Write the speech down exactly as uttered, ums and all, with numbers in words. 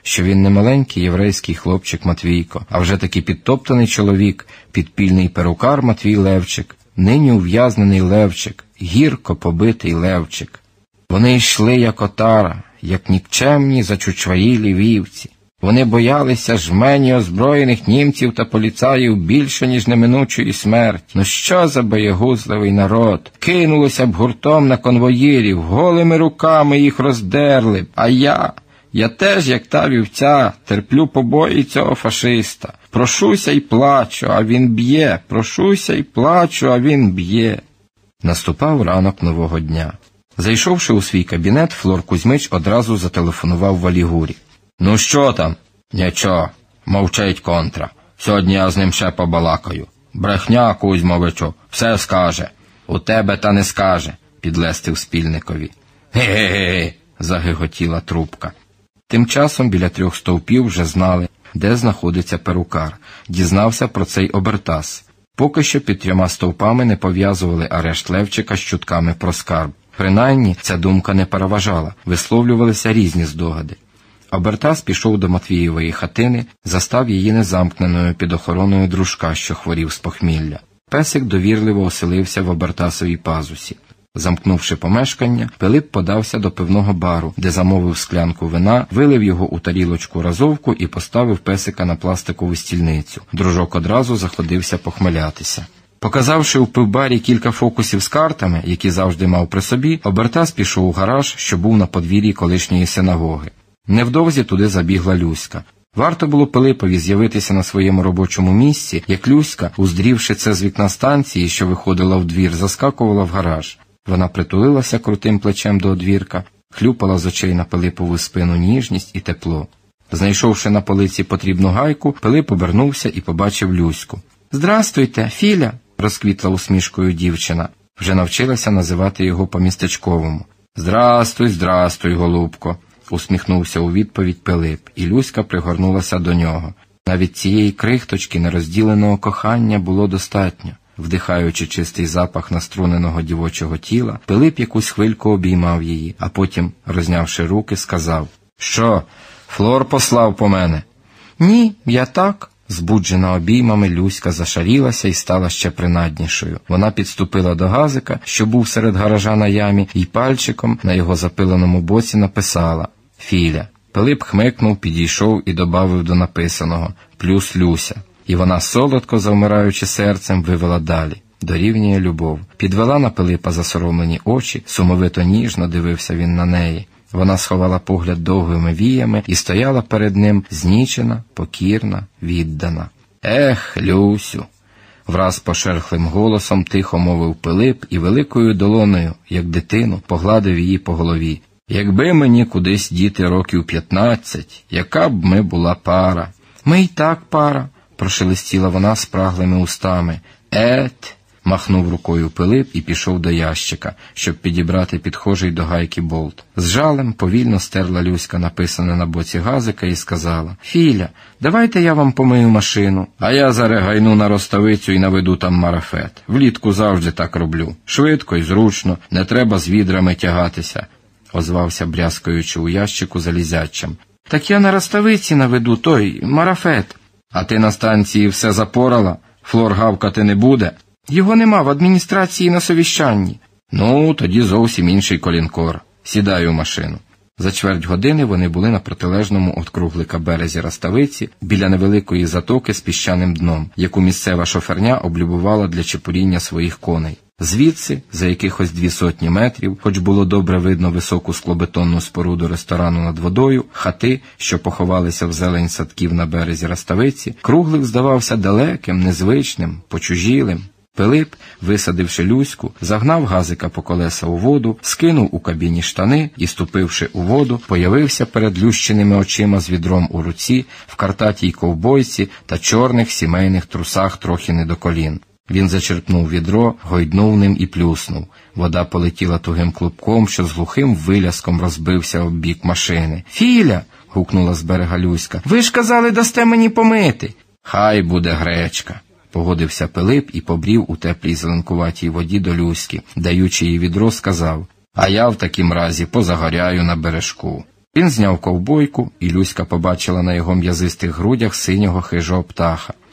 що він не маленький єврейський хлопчик Матвійко, а вже таки підтоптаний чоловік, підпільний перукар Матвій Левчик, нині ув'язнений Левчик, гірко побитий Левчик. Вони йшли як отара, як нікчемні зачучваїлі вівці. Вони боялися жмені озброєних німців та поліцаїв більше, ніж неминучої смерті. Ну що за боягузливий народ? Кинулося б гуртом на конвоїрів, голими руками їх роздерли б. А я, я теж, як та вівця, терплю побої цього фашиста. Прошуся й плачу, а він б'є. Прошуся й плачу, а він б'є. Наступав ранок нового дня. Зайшовши у свій кабінет, Флор Кузьмич одразу зателефонував Валігурі. «Ну що там?» «Нічого, мовчить контра. Сьогодні я з ним ще побалакаю. Брехня, Кузьмовичу, все скаже». «У тебе та не скаже», – підлестив спільникові. «Ге-ге-ге», – загиготіла трубка. Тим часом біля трьох стовпів вже знали, де знаходиться перукар. Дізнався про це й Обертас. Поки що під трьома стовпами не пов'язували арешт Левчика з чутками про скарб. Принаймні, ця думка не переважала, висловлювалися різні здогади. Обертас пішов до Матвієвої хатини, застав її незамкненою під охороною дружка, що хворів з похмілля. Песик довірливо оселився в Обертасовій пазусі. Замкнувши помешкання, Пилип подався до пивного бару, де замовив склянку вина, вилив його у тарілочку разовку і поставив песика на пластикову стільницю. Дружок одразу заходився похмелятися. Показавши у пивбарі кілька фокусів з картами, які завжди мав при собі, Обертас пішов у гараж, що був на подвір'ї колишньої синагоги. Невдовзі туди забігла Люська. Варто було Пилипові з'явитися на своєму робочому місці, як Люська, уздрівши це з вікна станції, що виходила в двір, заскакувала в гараж. Вона притулилася крутим плечем до одвірка, хлюпала з очей на Пилипову спину ніжність і тепло. Знайшовши на полиці потрібну гайку, Пилип обернувся і побачив Люську. «Здрастуйте, Філя!» – розквітла усмішкою дівчина. Вже навчилася називати його по-містечковому. «Здрастуй, здрастуй, голубко!» – усміхнувся у відповідь Пилип, і Люська пригорнулася до нього. Навіть цієї крихточки нерозділеного кохання було достатньо. Вдихаючи чистий запах наструненого дівочого тіла, Пилип якусь хвильку обіймав її, а потім, рознявши руки, сказав: «Що, Флор послав по мене?» «Ні, я так». Збуджена обіймами, Люська зашарілася і стала ще принаднішою. Вона підступила до газика, що був серед гаража на ямі, і пальчиком на його запиленому боці написала «Філя». Пилип хмикнув, підійшов і добавив до написаного «плюс Люся». І вона, солодко завмираючи серцем, вивела далі. Дорівнює любов. Підвела на Пилипа засоромлені очі, сумовито ніжно дивився він на неї. Вона сховала погляд довгими віями і стояла перед ним знічена, покірна, віддана. «Ех, Люсю!» Враз пошерхлим голосом тихо мовив Пилип і великою долоною, як дитину, погладив її по голові. «Якби мені кудись діти років п'ятнадцять, яка б ми була пара!» «Ми й так пара!» прошелестіла вона спраглими устами. «Ет!» махнув рукою Пилип і пішов до ящика, щоб підібрати підхожий до гайки болт. З жалем повільно стерла Люська написане на боці газика і сказала: «Філя, давайте я вам помию машину, а я зараз гайну на Роставицю і наведу там марафет. Влітку завжди так роблю. Швидко і зручно, не треба з відрами тягатися», – озвався, брязкаючи у ящику залізячим. «Так я на Роставиці наведу той марафет». «А ти на станції все запорала? Флор гавкати не буде?» «Його нема в адміністрації на совіщанні». «Ну, тоді зовсім інший колінкор. Сідай у машину». За чверть години вони були на протилежному від круглика березі Роставиці, біля невеликої затоки з піщаним дном, яку місцева шоферня облюбувала для чепуріння своїх коней. Звідси, за якихось дві сотні метрів, хоч було добре видно високу склобетонну споруду ресторану над водою, хати, що поховалися в зелень садків на березі Роставиці, круглик здавався далеким, незвичним, почужілим. Пилип, висадивши Люську, загнав газика по колеса у воду, скинув у кабіні штани і, ступивши у воду, появився перед лющеними очима з відром у руці, в картатій ковбойці та чорних сімейних трусах трохи не до колін. Він зачерпнув відро, гойднув ним і плюснув. Вода полетіла тугим клубком, що з глухим виляском розбився об бік машини. «Філя!» – гукнула з берега Люська. «Ви ж казали, дасте мені помити!» «Хай буде гречка!» – погодився Пилип і побрів у теплій зеленкуватій воді до Люськи. Даючи їй відро, сказав: «А я в такім разі позагоряю на бережку». Він зняв ковбойку, і Люська побачила на його м'язистих грудях синього хижого птаха.